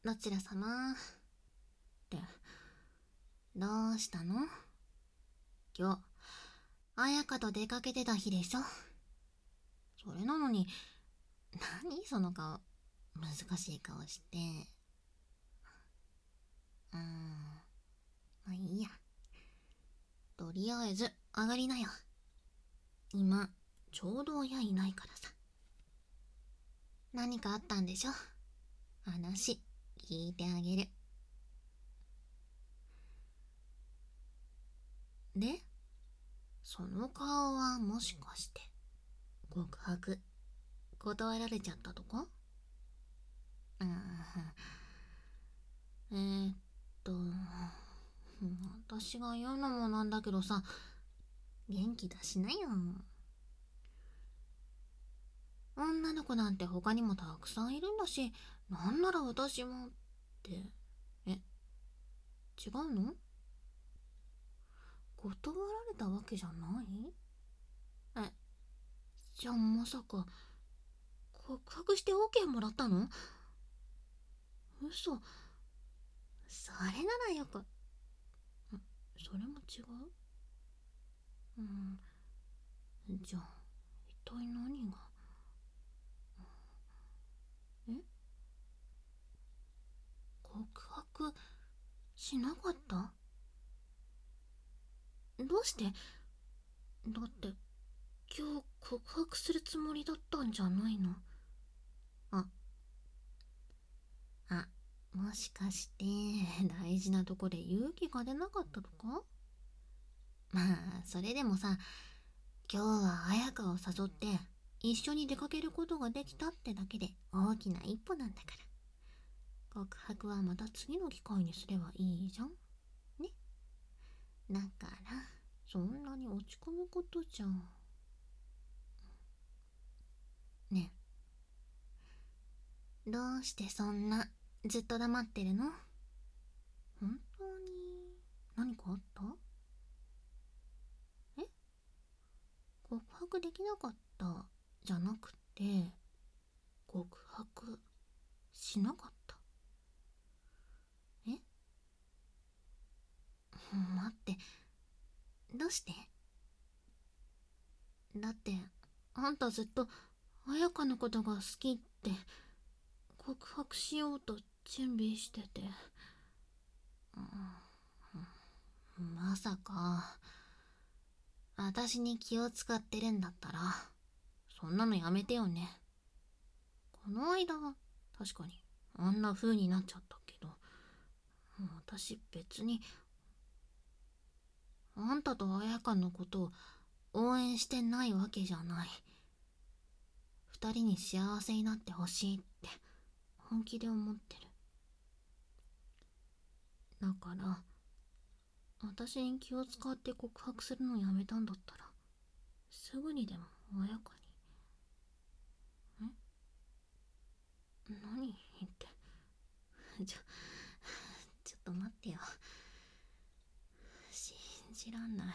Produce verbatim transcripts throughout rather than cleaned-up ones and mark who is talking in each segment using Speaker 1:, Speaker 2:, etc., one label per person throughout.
Speaker 1: どちら様って、どうしたの？今日、彩香と出かけてた日でしょ？それなのに、何その顔、難しい顔して。うーん、まあいいや。とりあえず、上がりなよ。今、ちょうど親いないからさ。何かあったんでしょ？話、聞いてあげる。で、その顔はもしかして、告白、断られちゃったとか？うーん、えーっと、私が言うのもなんだけどさ、元気出しなよ。女の子なんて他にもたくさんいるんだし、なんなら私もって。え、違うの？断られたわけじゃない？え、じゃあまさか、告白して オーケー もらったの？嘘。それならよく。それも違う？うん。じゃあ、一体何が。え、告白しなかった？どうして？だって今日告白するつもりだったんじゃないの？あ、あ、もしかして大事なとこで勇気が出なかったとか？まあそれでもさ、今日は彩香を誘って一緒に出かけることができたってだけで大きな一歩なんだから、告白はまた次の機会にすればいいじゃんね。だからそんなに落ち込むことじゃん。ねえ、どうしてそんなずっと黙ってるの？本当に何かあった？え、告白できなかったじゃなくて、告白しなかった？え、待って、どうして？だってあんたずっと彩香のことが好きって告白しようと準備してて、うん、まさか私に気を使ってるんだったらそんなのやめてよね。この間は確かにあんな風になっちゃったけど、私別にあんたと彩香のことを応援してないわけじゃない。二人に幸せになってほしいって本気で思ってる。だから私に気を使って告白するのやめたんだったらすぐにでも彩香に。ん、何言ってちょちょっと待ってよ。信じらんない。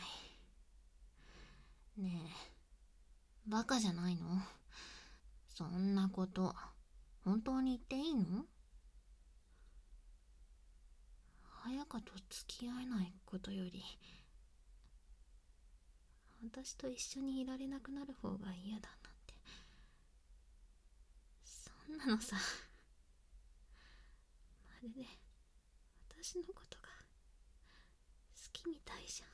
Speaker 1: ねえ、バカじゃないの？そんなこと本当に言っていいの？彩香と付き合えないことより私と一緒にいられなくなる方が嫌だなんて、そんなのさ、まるで私のことが好きみたいじ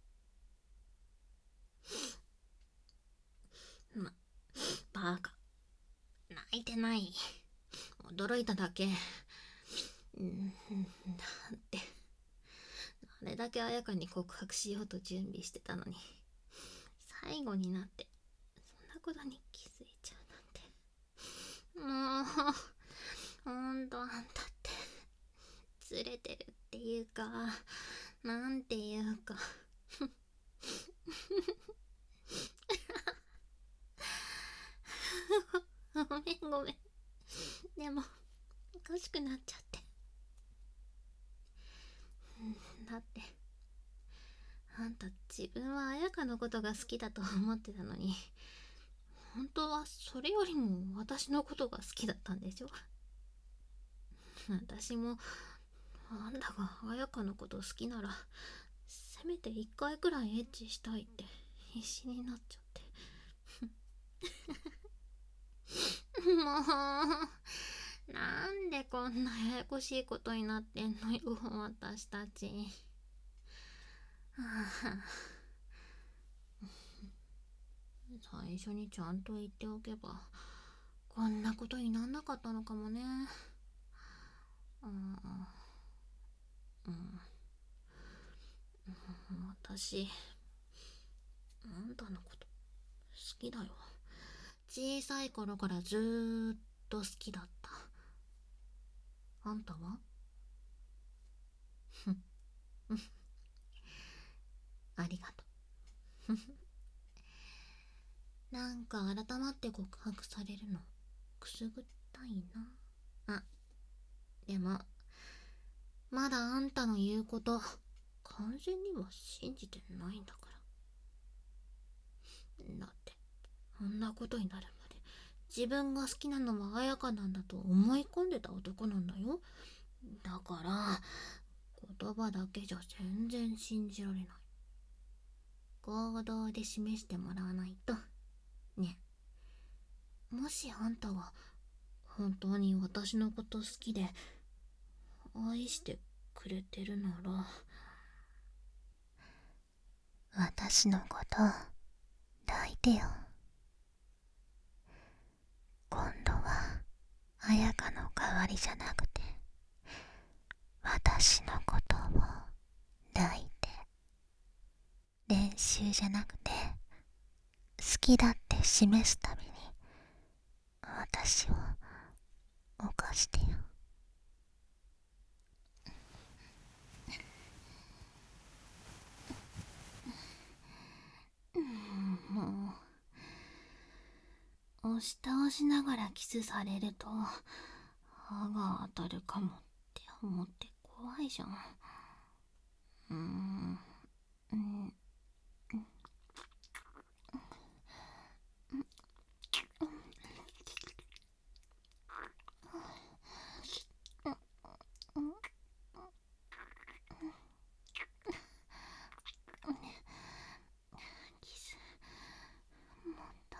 Speaker 1: ゃん。ま、バカ。泣いてない。驚いただけ。うん、だってあれだけ彩香に告白しようと準備してたのに、最後になってそんなことに気づいちゃうなんて。もうほんとあんたってずれてるっていうか、なんていうか。ごめんごめん。でもおかしくなっちゃって。だってあんた自分は彩香のことが好きだと思ってたのに、本当はそれよりも私のことが好きだったんでしょ？ 私もあんたが綾香のこと好きならせめて一回くらいエッチしたいって必死になっちゃって。もうなんでこんなややこしいことになってんのよ私たち。最初にちゃんと言っておけばこんなことになんなかったのかもね。うん、うん、私あんたのこと好きだよ。小さい頃からずーっと好きだった。あんたは？ありがとう。なんか改まって告白されるのくすぐったいな。あ、でもまだあんたの言うこと完全には信じてないんだから。だってあんなことになるまで自分が好きなのは綾香なんだと思い込んでた男なんだよ。だから言葉だけじゃ全然信じられない。行動で示してもらわないとね。もしあんたが本当に私のこと好きで愛してくれてるなら、私のこと抱いてよ。今度は綾香の代わりじゃなくて私のことを抱いて、練習じゃなくて好きだって示すために私を犯してよ。もう押し倒しながらキスされると歯が当たるかもって思って怖いじゃん。うーん、うん、キスもっと。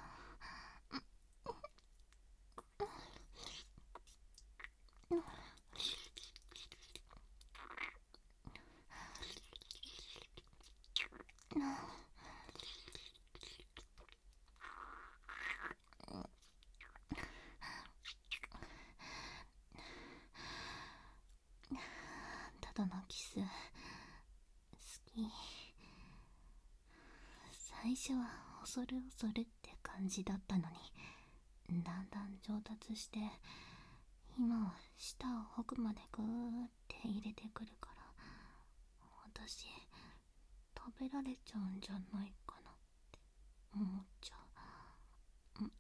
Speaker 1: ただのキス好き。最初は恐る恐るって感じだったのに、だんだん上達して、今は舌を奥までグーって入れてくるから、私食べられちゃうんじゃないかなって思っちゃう。うん、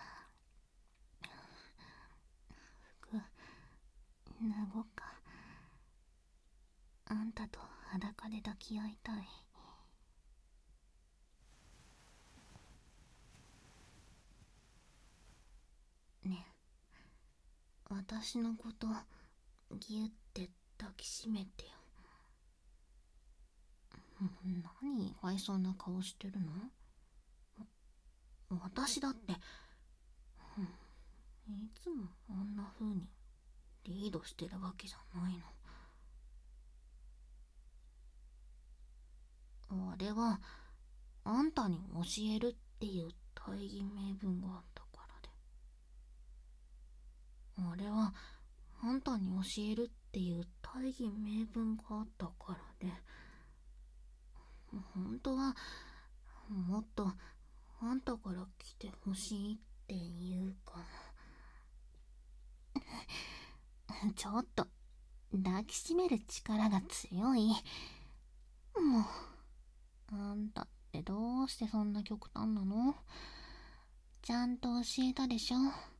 Speaker 1: 服脱ごうか。あんたと裸で抱き合いたい。ねえ、私のことギュって抱きしめてよ。何意外そうな顔してるの？私だって、うん、いつもあんな風にリードしてるわけじゃないの。あれはあんたに教えるっていう大義名分があったからで。あれはあんたに教えるっていう大義名分があったからで。本当はもっとあんたから来てほしいっていうか。ちょっと抱きしめる力が強い。もうあんたってどうしてそんな極端なの？ちゃんと教えたでしょ。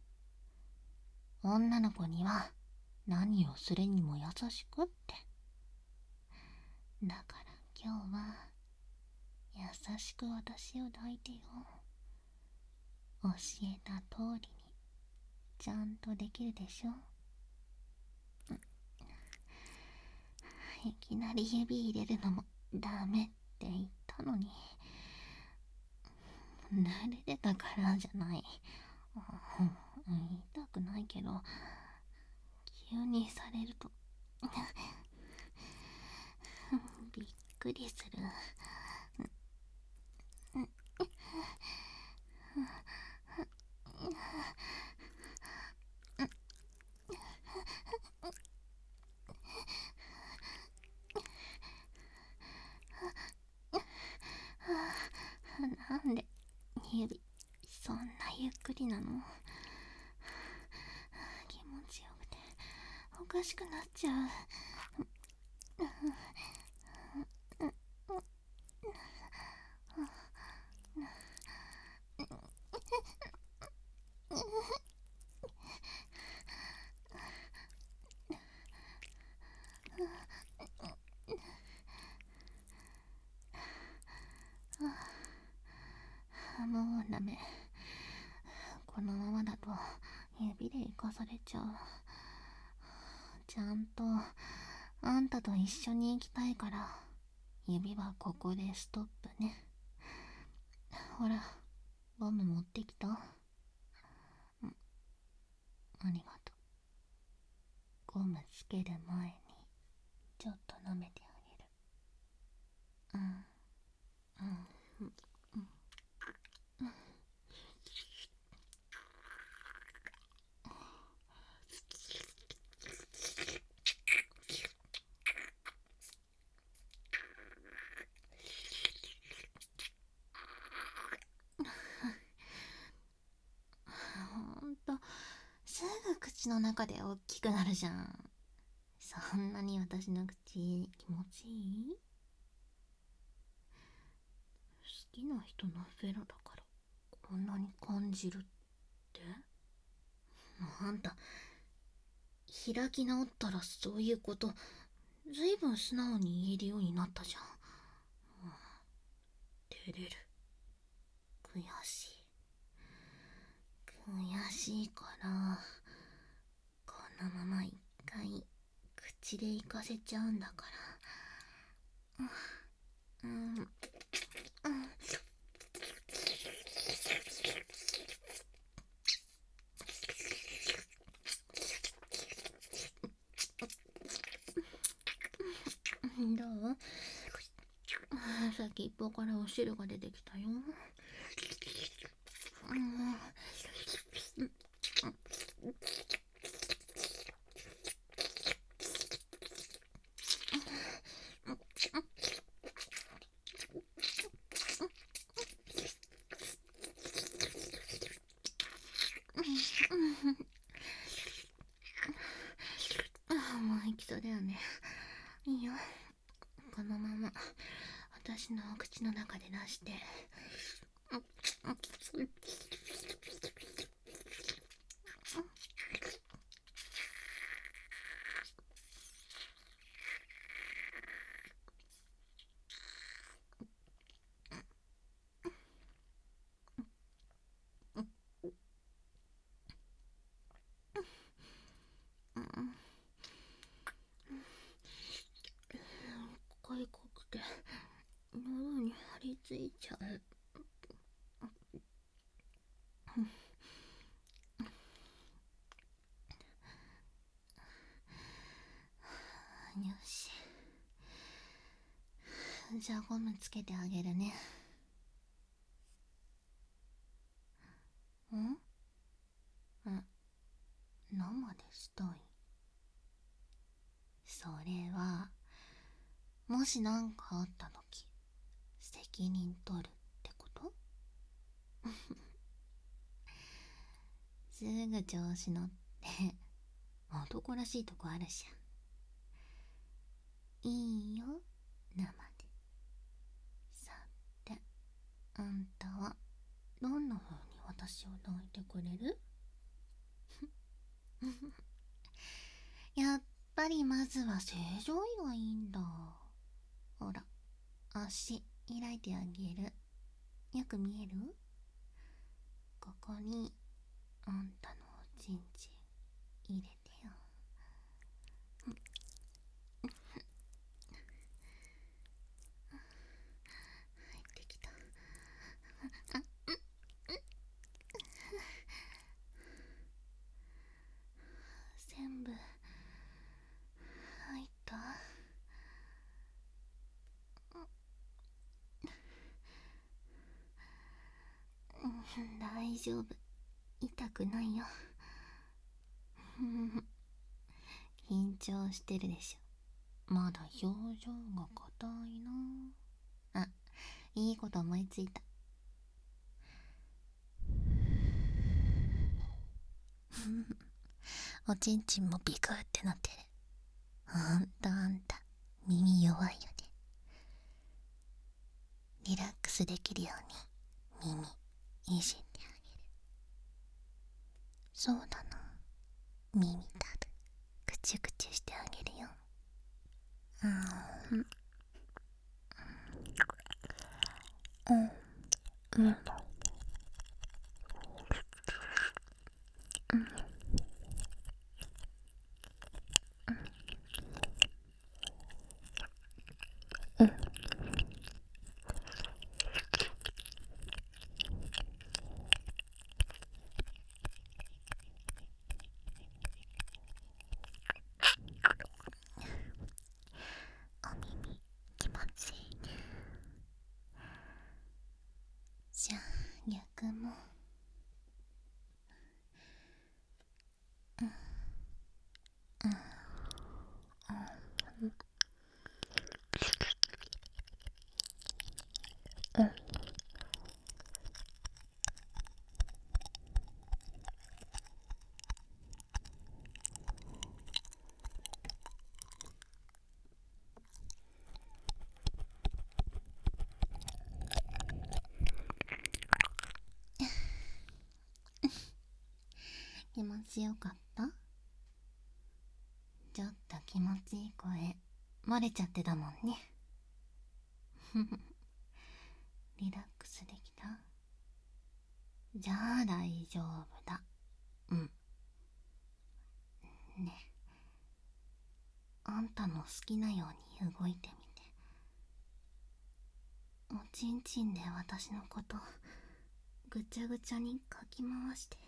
Speaker 1: 女の子には何をするにも優しくって。だから今日は優しく私を抱いてよ。 教えた通りにちゃんとできるでしょ。いきなり指入れるのもダメって言ったのに、慣れてたからじゃない。言いたくないけど、急にされるとびっくりする。なんで指そんなゆっくりなの。気持ちよくておかしくなっちゃう。もうダメ。このままだと指で生かされちゃう。ちゃんとあんたと一緒に行きたいから、指はここでストップね。ほら、ゴム持ってきた。ありがとう。ゴムつける前にちょっと舐めてあげる。うんうんうんうんほんと、すぐ口の中で大きくなるじゃん。そんなに私の口気持ちいい？好きな人のフェラだからこんなに感じるって？あんた開き直ったらそういうことずいぶん素直に言えるようになったじゃん。照れる。悔しい。悔しいからこのまま一回口で行かせちゃうんだから。うんうんうんどう？先っぽからお汁が出てきたよ。うんあ、もう行きそうだよね。いいよ、このまま私のお口の中で出して。声濃くて喉に張り付いちゃう。よし、じゃあゴムつけてあげるね。ん？ん？生でしたい？それはもし何かあった時責任取るってこと？すぐ調子乗って男らしいとこあるじゃん。いいよ、生で。さて、あんたはどんな風に私を抱いてくれる？やっぱりまずは正常位がいいんだ。ほら、足開いてあげる。よく見える？ ここにあんたのおちんちん入れてよ。入ってきた。全部入った？大丈夫、痛くないよ。緊張してるでしょ。まだ表情が硬いな。あ、いいこと思いついた。おちんちんもビクってなってる。ほんとあんた耳弱いよね。リラックスできるように耳いじってあげる。そうだな、耳たぶくちゅくちゅしてあげるよ。うんうんうんお耳気持ちいいね。じゃあ逆も。気持ちよかった？ちょっと気持ちいい声漏れちゃってたもんね。リラックスできた？じゃあ大丈夫だ。うん。ね、あんたの好きなように動いてみて。おちんちんで私のことぐちゃぐちゃにかき回して。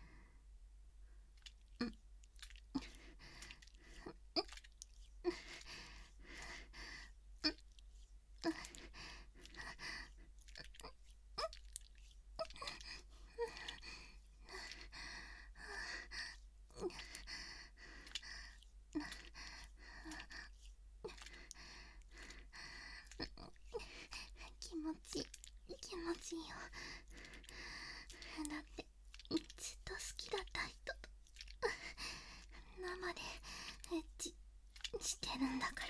Speaker 1: 気持ちいい、気持ちいいよ。だってずっと好きだった人と生でエッチしてるんだから、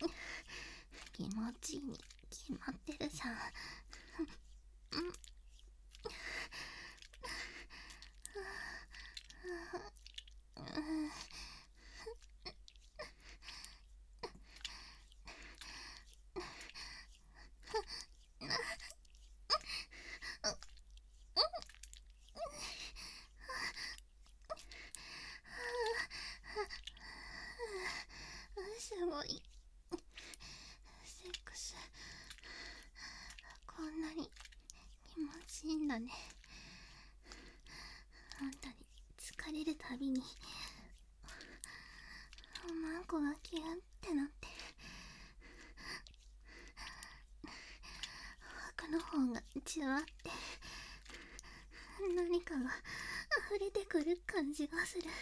Speaker 1: 気持ちいいに決まってるじゃん。すごいセックス、こんなに気持ちいいんだね。あんたに疲れるたびにおまんこがキュンってなって、奥の方がじゅわって何かが溢れてくる感じがする。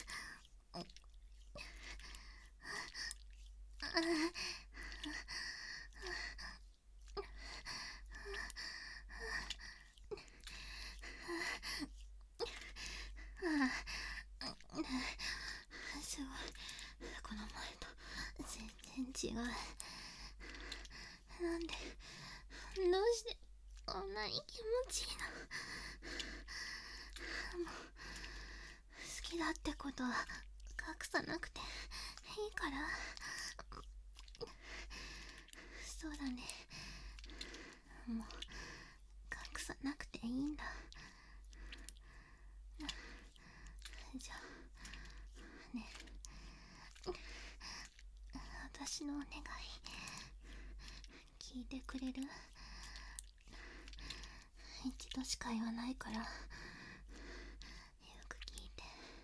Speaker 1: すごい、この前と全然違う。なんで、どうしてこんなに気持ちいいの？もう好きだってことは隠さなくていいから。そうだね、もう隠さなくていいんだ。 私のお願い聞いてくれる？一度しか言わないからよく聞いて。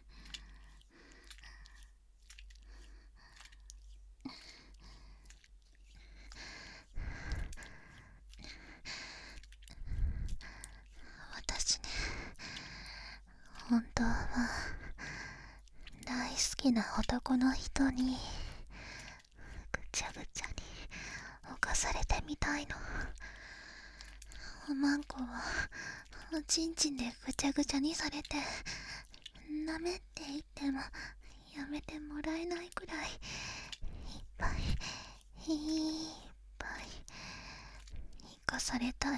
Speaker 1: 私ね、本当は大好きな男の人にぐちゃぐちゃに犯されてみたいの。おまんこはおちんちんでぐちゃぐちゃにされて、ダメって言ってもやめてもらえないくらいいっぱいいっぱい生かされたい。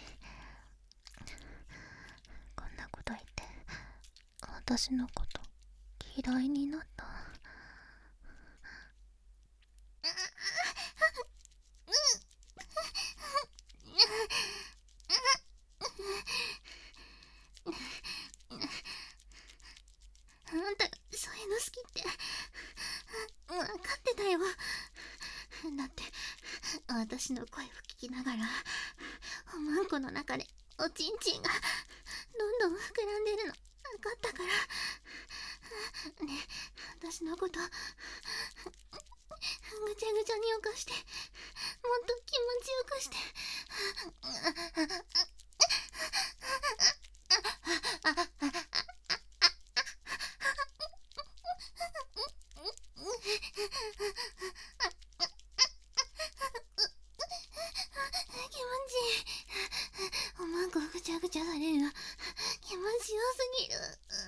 Speaker 1: こんなこと言って私のこと嫌いになった？あんたそういうの好きって分かってたよ。だって私の声を聞きながらおまんこの中でおちんちんがどんどん膨らんでるの分かったから。ねえ、私のことぐちゃぐちゃに犯して、もっと気持ちよくして。気持ちいい。おまんこぐちゃぐちゃされるの気持ちよすぎる。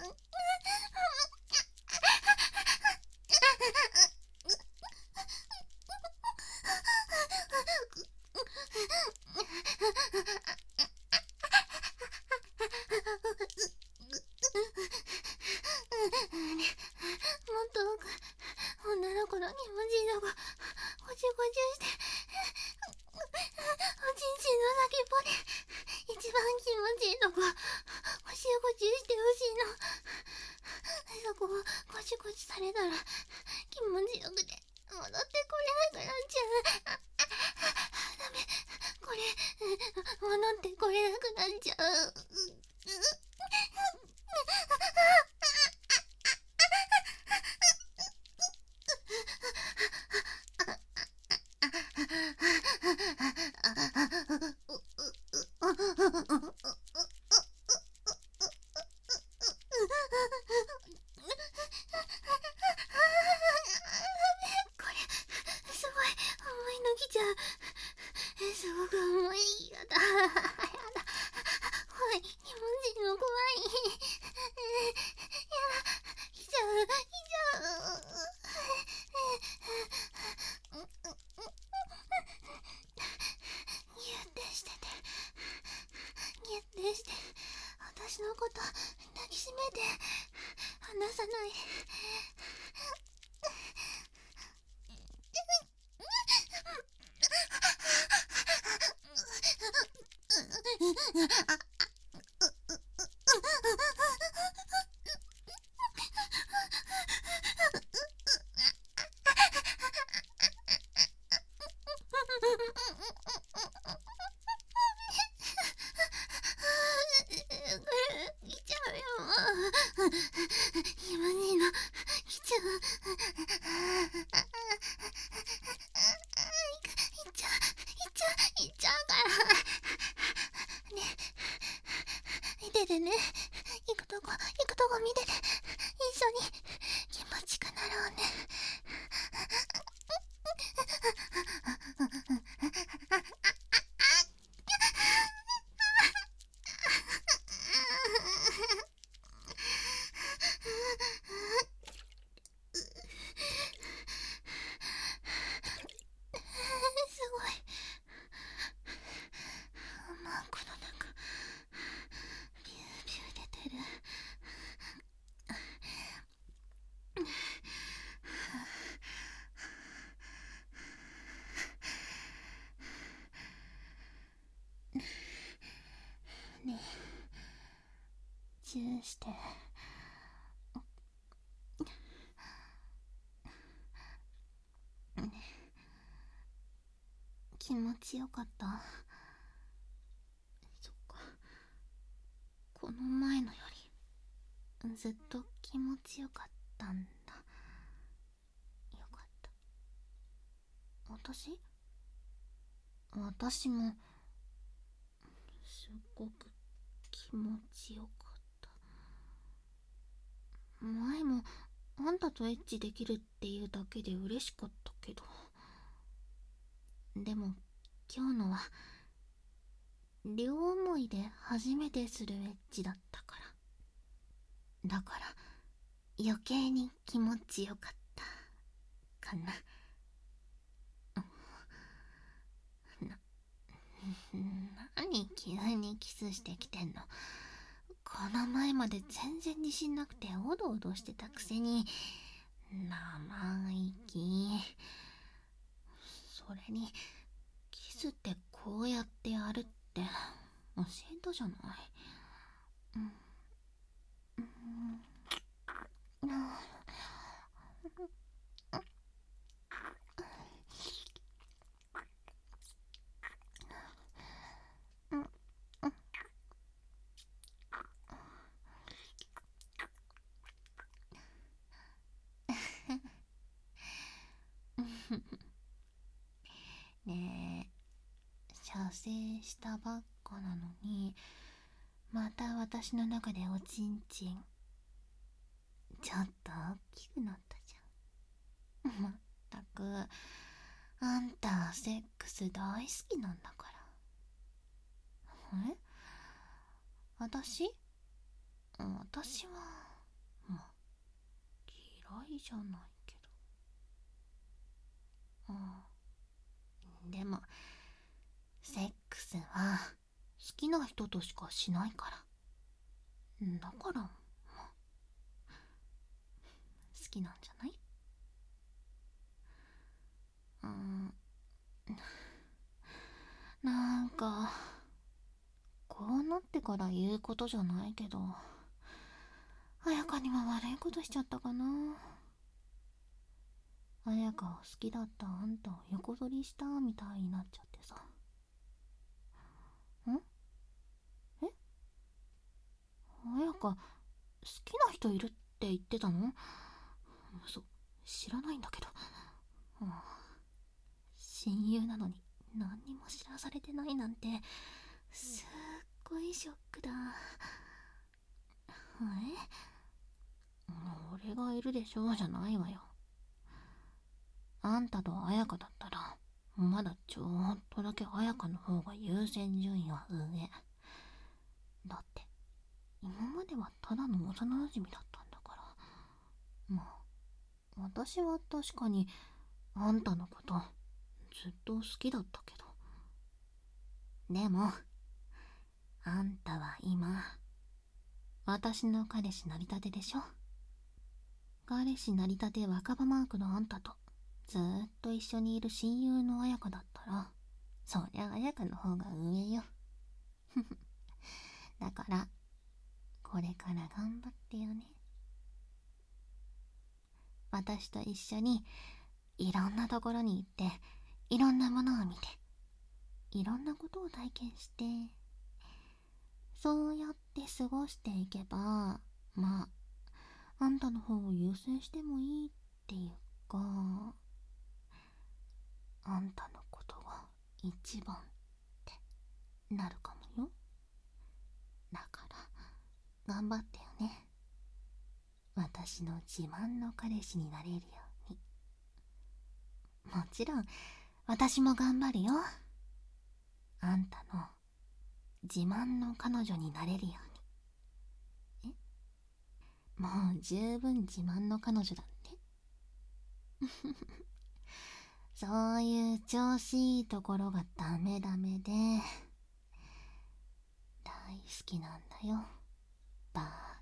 Speaker 1: もっと奥、女の子の気持ちいいとこごちゅごちゅして、おちんちんの先っぽで一番気持ちいいとこごちゅごちゅしてほしいの。そこをゴチゴチされたら気持ちよくて戻ってこれなくなっちゃう。ダメ、これ戻ってこれなくなっちゃう。これすごい重いのきちゃう。すごく重い。やだやだ、怖い、気持ちいいの怖い。やだ、来ちゃう来ちゃう。ギュッてしてて、ギュッてして私のこと抱きしめて離さないで。来ちゃうよ、もう。今にいの来ちゃう。いっちゃういっちゃういっちゃうからね。見ててね、行くとこ行くとこ見てて、一緒に気持ちくなろうね。すごい、マンコの中ビュービュー出てる。ねえ、チューして。ね気持ちよかった。そっか、この前のよりずっと気持ちよかったんだ。よかった。私私もすごく気持ちよかった。前もあんたとエッチできるっていうだけで嬉しかったけど、でも今日のは両思いで初めてするエッチだったから、だから余計に気持ちよかったかな。な、何急にキスしてきてんの。この前まで全然自信なくておどおどしてたくせに生意気。それにキスってこうやってやるって教えたじゃない。うん、うん、ねえ、射精したばっかなのにまた私の中でおちんちんちょっと大きくなったじゃん。まったくあんたセックス大好きなんだから。え、私私はまあ嫌いじゃないけど。ああ、でもセックスは好きな人としかしないから、だからまあ好きなんじゃない。うん、なんかこうなってから言うことじゃないけど、彩香には悪いことしちゃったかな。彩香を好きだったあんたを横取りしたみたいになっちゃってさ。んえ、彩香好きな人いるって言ってたの？嘘、知らないんだけど。はあ、親友なのに何にも知らされてないなんてすっごいショックだ。え、俺がいるでしょうじゃないわよ。あんたと彩香だったらまだちょっとだけ彩香の方が優先順位は上だって。今まではただの幼馴染だったんだから。まあ私は確かにあんたのことずっと好きだったけど、でもあんたは今私の彼氏なりたてでしょ。彼氏なりたて若葉マークのあんたとずーっと一緒にいる親友の彩香だったら、そりゃ彩香の方が上よ。だからこれから頑張ってよね。私と一緒にいろんなところに行って、いろんなものを見て、いろんなことを体験して、そうやって過ごしていけば、まああんたの方を優先してもいいっていうか、あんたのことが一番ってなるかもよ。だから頑張ってよね。私の自慢の彼氏になれるように。もちろん私も頑張るよ。あんたの自慢の彼女になれるように。え、もう十分自慢の彼女だって。そういう調子いいところがダメダメで大好きなんだよ、バー